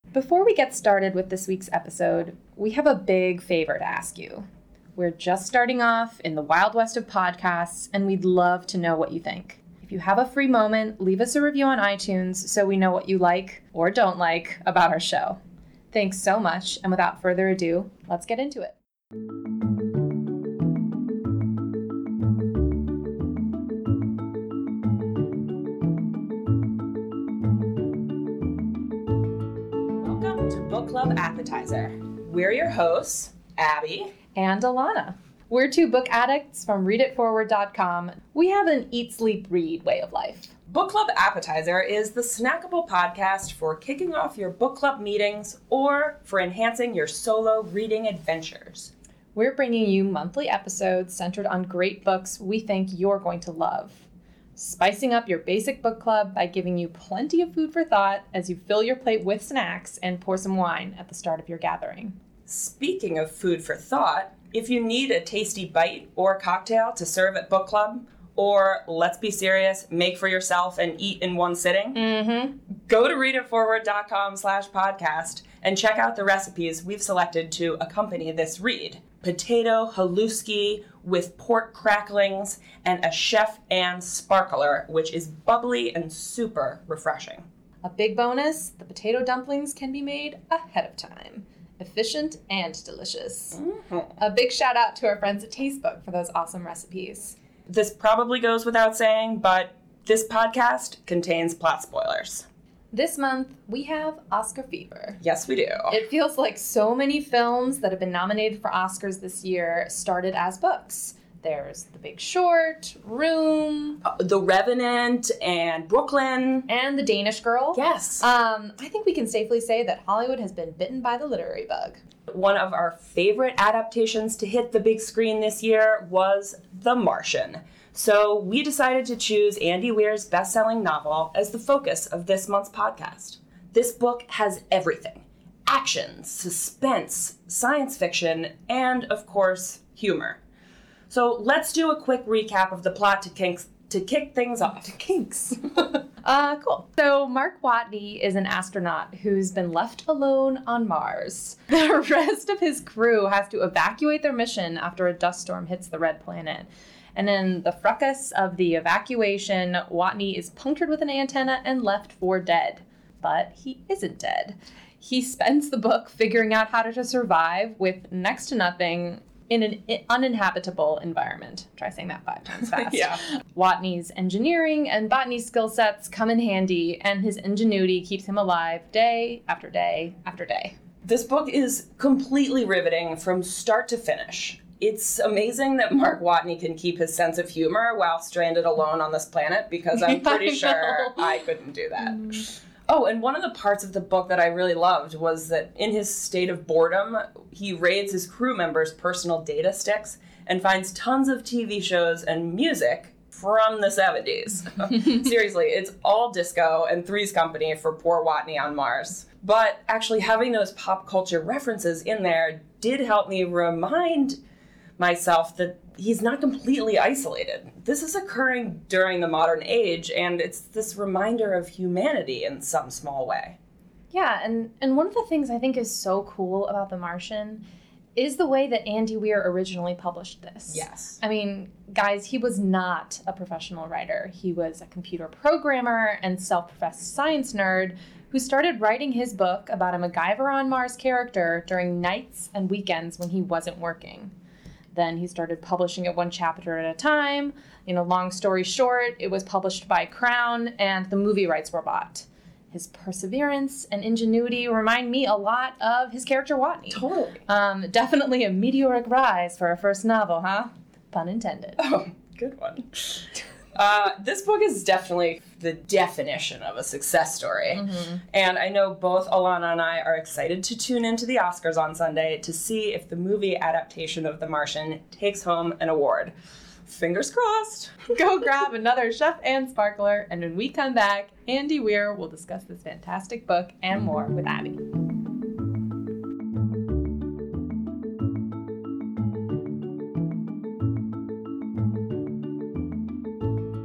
Before we get started with this week's episode, we have a big favor to ask you. We're just starting off in the Wild West of podcasts, and we'd love to know what you think. If you have a free moment, leave us a review on iTunes so we know what you like or don't like about our show. Thanks so much, and without further ado, let's get into it. Welcome to Book Club Appetizer. We're your hosts, Abby and Alana. We're two book addicts from readitforward.com. We have an eat, sleep, read way of life. Book Club Appetizer is the snackable podcast for kicking off your book club meetings or for enhancing your solo reading adventures. We're bringing you monthly episodes centered on great books we think you're going to love. Spicing up your basic book club by giving you plenty of food for thought as you fill your plate with snacks and pour some wine at the start of your gathering. Speaking of food for thought, if you need a tasty bite or cocktail to serve at book club, or let's be serious, make for yourself and eat in one sitting, go to readitforward.com/podcast and check out the recipes we've selected to accompany this read. Potato haluski with pork cracklings and a Chef Anne sparkler, which is bubbly and super refreshing. A big bonus, the potato dumplings can be made ahead of time. Efficient and delicious. A big shout out to our friends at Tastebook for those awesome recipes. This probably goes without saying, but this podcast contains plot spoilers. This month, we have Oscar fever. Yes, we do. It feels like so many films that have been nominated for Oscars this year started as books. There's The Big Short, Room, The Revenant, and Brooklyn. And The Danish Girl. Yes. I think we can safely say that Hollywood has been bitten by the literary bug. One of our favorite adaptations to hit the big screen this year was The Martian. So we decided to choose Andy Weir's best-selling novel as the focus of this month's podcast. This book has everything: action, suspense, science fiction, and, of course, humor. So let's do a quick recap of the plot to kick things off. Cool. So Mark Watney is an astronaut who's been left alone on Mars. The rest of his crew has to evacuate their mission after a dust storm hits the red planet. And in the fracas of the evacuation, Watney is punctured with an antenna and left for dead. But he isn't dead. He spends the book figuring out how to survive with next to nothing in an uninhabitable environment. Try saying that 5 times fast. Yeah. Watney's engineering and botany skill sets come in handy, and his ingenuity keeps him alive day after day after day. This book is completely riveting from start to finish. It's amazing that Mark Watney can keep his sense of humor while stranded alone on this planet, because I'm pretty sure I couldn't do that. Oh, and one of the parts of the book that I really loved was that in his state of boredom, he raids his crew members' personal data sticks and finds tons of TV shows and music from the 70s. Seriously, it's all disco and Three's Company for poor Watney on Mars. But actually having those pop culture references in there did help me remind myself that he's not completely isolated. This is occurring during the modern age, and it's this reminder of humanity in some small way. Yeah, and one of the things I think is so cool about The Martian is the way that Andy Weir originally published this. Yes. I mean, guys, he was not a professional writer. He was a computer programmer and self-professed science nerd who started writing his book about a MacGyver on Mars character during nights and weekends when he wasn't working. Then he started publishing it one chapter at a time. Long story short, it was published by Crown, and the movie rights were bought. His perseverance and ingenuity remind me a lot of his character Watney. Totally. Definitely a meteoric rise for a first novel, huh? Pun intended. Oh, good one. This book is definitely the definition of a success story. Mm-hmm. And I know both Alana and I are excited to tune into the Oscars on Sunday to see if the movie adaptation of The Martian takes home an award. Fingers crossed. Go grab another Chef Anne sparkler, and when we come back, Andy Weir will discuss this fantastic book and more with Abby.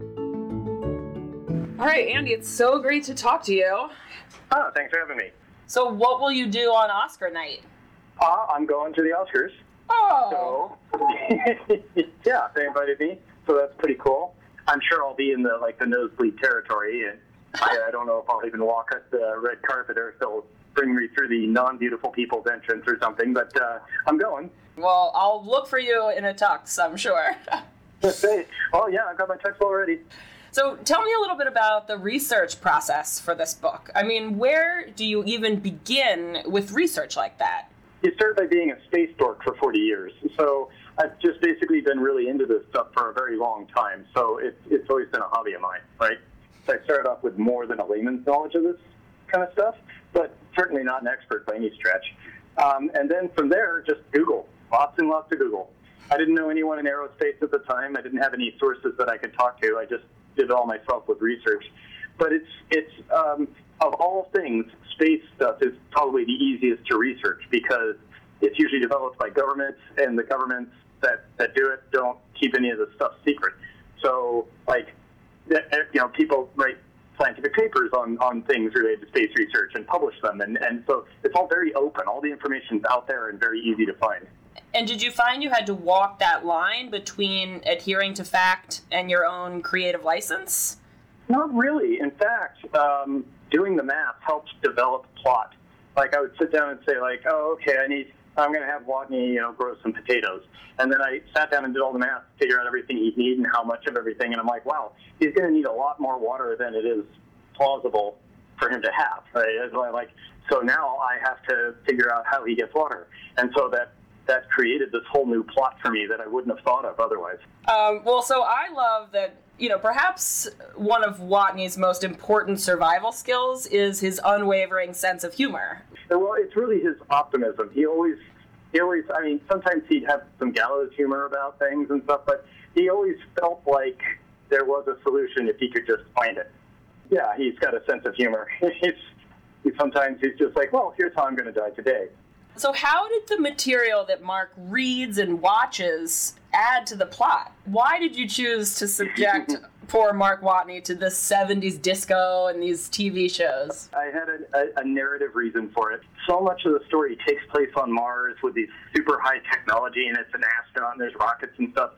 All right, Andy, it's so great to talk to you. Oh, thanks for having me. So what will you do on Oscar night? I'm going to the Oscars. Oh. So, yeah, they invited me, so that's pretty cool. I'm sure I'll be in the nosebleed territory, and I don't know if I'll even walk at the red carpet or if they'll bring me through the non-beautiful people's entrance or something, but I'm going. Well, I'll look for you in a tux, I'm sure. Oh, yeah, I've got my tux already. So tell me a little bit about the research process for this book. I mean, where do you even begin with research like that? You start by being a space dork for 40 years. So I've just basically been really into this stuff for a very long time. So it's always been a hobby of mine, right? So I started off with more than a layman's knowledge of this kind of stuff, but certainly not an expert by any stretch. And then from there, just Google. Lots and lots of Google. I didn't know anyone in aerospace at the time. I didn't have any sources that I could talk to. I just did it all myself with research. But it's of all things, space stuff is probably the easiest to research because it's usually developed by governments, and the governments that do it don't keep any of the stuff secret. So, people write scientific papers on things related to space research and publish them, and so it's all very open. All the information's out there and very easy to find. And did you find you had to walk that line between adhering to fact and your own creative license? Not really. In fact, doing the math helps develop plot. Like, I would sit down and say, oh, okay, I'm going to have Watney, grow some potatoes. And then I sat down and did all the math, figure out everything he'd need and how much of everything. And I'm like, wow, he's going to need a lot more water than it is plausible for him to have. Right? So now I have to figure out how he gets water. And so that created this whole new plot for me that I wouldn't have thought of otherwise. So I love that, perhaps one of Watney's most important survival skills is his unwavering sense of humor. Well, it's really his optimism. He always, sometimes he'd have some gallows humor about things and stuff, but he always felt like there was a solution if he could just find it. Yeah, he's got a sense of humor. Sometimes he's just like, well, here's how I'm going to die today. So how did the material that Mark reads and watches add to the plot? Why did you choose to subject poor Mark Watney to this 70s disco and these TV shows? I had a narrative reason for it. So much of the story takes place on Mars with these super high technology, and it's an astronaut, and there's rockets and stuff.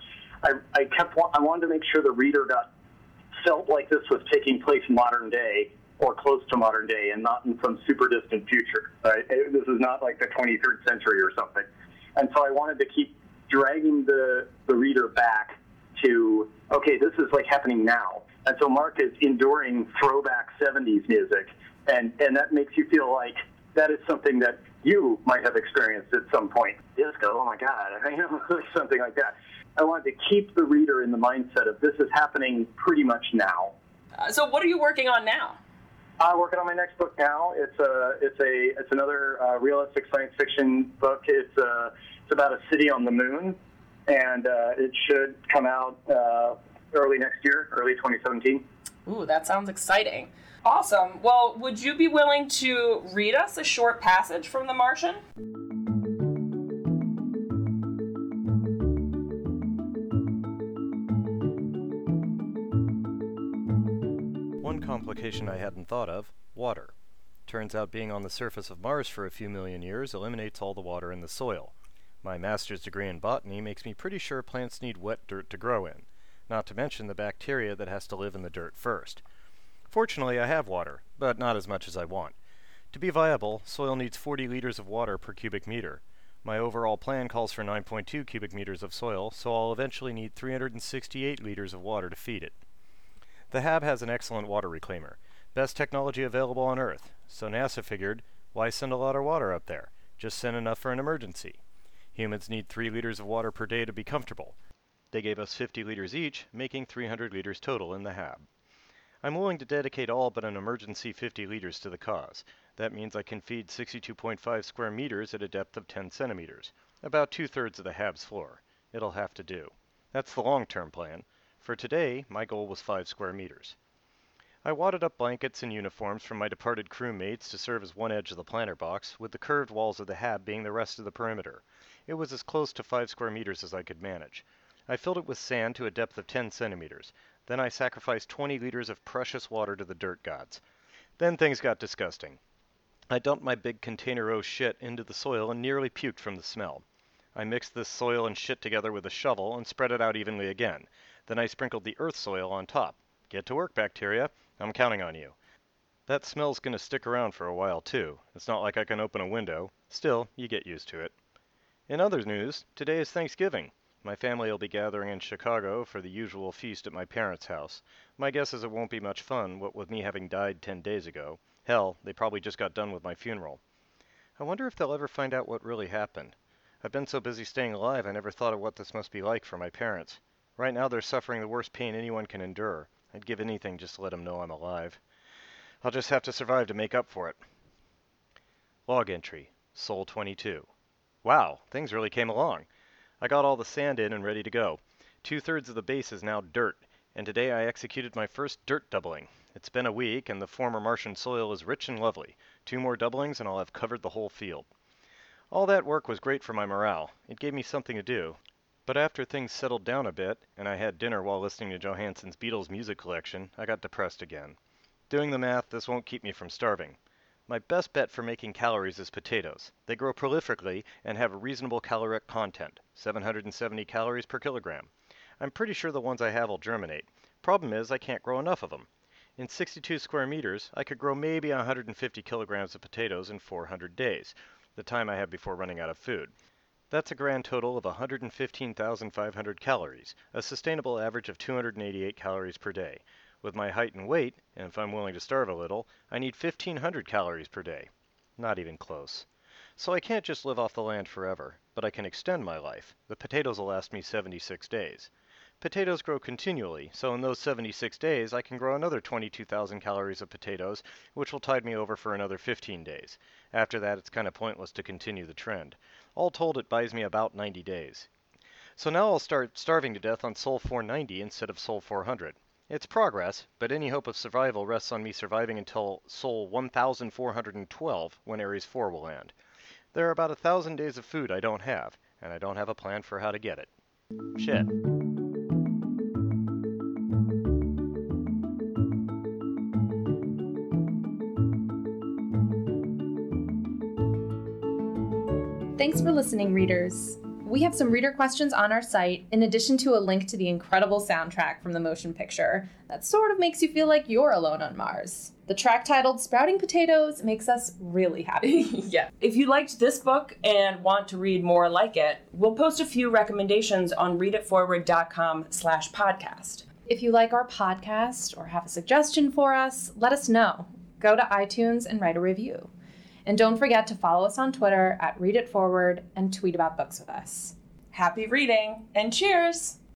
I wanted to make sure the reader felt like this was taking place modern day, or close to modern day, and not in some super distant future. Right? This is not like the 23rd century or something. And so I wanted to keep dragging the reader back to, okay, this is happening now. And so Mark is enduring throwback 70s music, and that makes you feel like that is something that you might have experienced at some point. Disco, oh my God, something like that. I wanted to keep the reader in the mindset of this is happening pretty much now. So what are you working on now? I'm working on my next book now. It's another realistic science fiction book. It's about a city on the moon, and it should come out early next year, early 2017. Ooh, that sounds exciting. Awesome. Well, would you be willing to read us a short passage from The Martian? One complication I hadn't thought of, water. Turns out being on the surface of Mars for a few million years eliminates all the water in the soil. My master's degree in botany makes me pretty sure plants need wet dirt to grow in, not to mention the bacteria that has to live in the dirt first. Fortunately, I have water, but not as much as I want. To be viable, soil needs 40 liters of water per cubic meter. My overall plan calls for 9.2 cubic meters of soil, so I'll eventually need 368 liters of water to feed it. The HAB has an excellent water reclaimer, best technology available on Earth, so NASA figured, why send a lot of water up there? Just send enough for an emergency. Humans need 3 liters of water per day to be comfortable. They gave us 50 liters each, making 300 liters total in the HAB. I'm willing to dedicate all but an emergency 50 liters to the cause. That means I can feed 62.5 square meters at a depth of 10 centimeters, about 2/3 of the HAB's floor. It'll have to do. That's the long-term plan. For today, my goal was 5 square meters. I wadded up blankets and uniforms from my departed crewmates to serve as one edge of the planter box, with the curved walls of the HAB being the rest of the perimeter. It was as close to 5 square meters as I could manage. I filled it with sand to a depth of 10 centimeters. Then I sacrificed 20 liters of precious water to the dirt gods. Then things got disgusting. I dumped my big container O shit into the soil and nearly puked from the smell. I mixed this soil and shit together with a shovel and spread it out evenly again. Then I sprinkled the earth soil on top. Get to work, bacteria. I'm counting on you. That smell's gonna stick around for a while, too. It's not like I can open a window. Still, you get used to it. In other news, today is Thanksgiving. My family will be gathering in Chicago for the usual feast at my parents' house. My guess is it won't be much fun, what with me having died 10 days ago. Hell, they probably just got done with my funeral. I wonder if they'll ever find out what really happened. I've been so busy staying alive I never thought of what this must be like for my parents. Right now they're suffering the worst pain anyone can endure. I'd give anything just to let them know I'm alive. I'll just have to survive to make up for it. Log entry, Sol 22. Wow, things really came along. I got all the sand in and ready to go. 2/3 of the base is now dirt, and today I executed my first dirt doubling. It's been a week, and the former Martian soil is rich and lovely. 2 more doublings, and I'll have covered the whole field. All that work was great for my morale. It gave me something to do. But after things settled down a bit, and I had dinner while listening to Johansson's Beatles music collection, I got depressed again. Doing the math, this won't keep me from starving. My best bet for making calories is potatoes. They grow prolifically and have a reasonable caloric content, 770 calories per kilogram. I'm pretty sure the ones I have will germinate. Problem is, I can't grow enough of them. In 62 square meters, I could grow maybe 150 kilograms of potatoes in 400 days, the time I have before running out of food. That's a grand total of 115,500 calories, a sustainable average of 288 calories per day. With my height and weight, and if I'm willing to starve a little, I need 1,500 calories per day. Not even close. So I can't just live off the land forever, but I can extend my life. The potatoes will last me 76 days. Potatoes grow continually, so in those 76 days I can grow another 22,000 calories of potatoes, which will tide me over for another 15 days. After that, it's kind of pointless to continue the trend. All told, it buys me about 90 days. So now I'll start starving to death on Sol 490 instead of Sol 400. It's progress, but any hope of survival rests on me surviving until Sol 1412, when Ares 4 will land. There are about 1,000 days of food I don't have, and I don't have a plan for how to get it. Shit. Thanks for listening, readers. We have some reader questions on our site, in addition to a link to the incredible soundtrack from the motion picture that sort of makes you feel like you're alone on Mars. The track titled Sprouting Potatoes makes us really happy. Yeah. If you liked this book and want to read more like it, we'll post a few recommendations on readitforward.com/podcast. If you like our podcast or have a suggestion for us, let us know. Go to iTunes and write a review. And don't forget to follow us on Twitter @ReadItForward and tweet about books with us. Happy reading, and cheers!